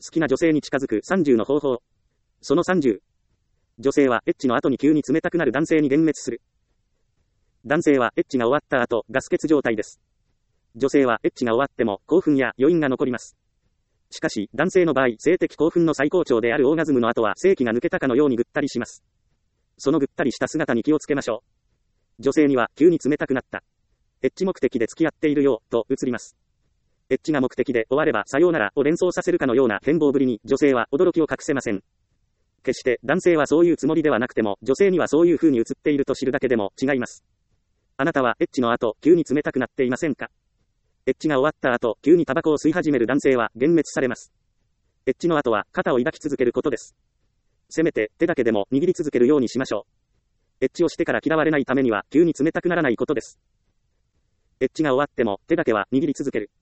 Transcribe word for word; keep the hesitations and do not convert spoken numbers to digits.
好きな女性に近づくさんじゅうの方法。そのさんじゅう。女性はエッチの後に急に冷たくなる男性に幻滅する。男性はエッチが終わった後、ガス欠状態です。女性はエッチが終わっても興奮や余韻が残ります。しかし、男性の場合、性的興奮の最高潮であるオーガズムの後は性器が抜けたかのようにぐったりします。そのぐったりした姿に気をつけましょう。女性には急に冷たくなった。エッチ目的で付き合っているよう、と映ります。エッチが目的で終わればさようならを連想させるかのような変貌ぶりに女性は驚きを隠せません。決して男性はそういうつもりではなくても女性にはそういう風に映っていると知るだけでも違います。あなたはエッチの後、急に冷たくなっていませんか？エッチが終わった後、急にタバコを吸い始める男性は幻滅されます。エッチの後は肩を抱き続けることです。せめて手だけでも握り続けるようにしましょう。エッチをしてから嫌われないためには急に冷たくならないことです。エッチが終わっても手だけは握り続ける。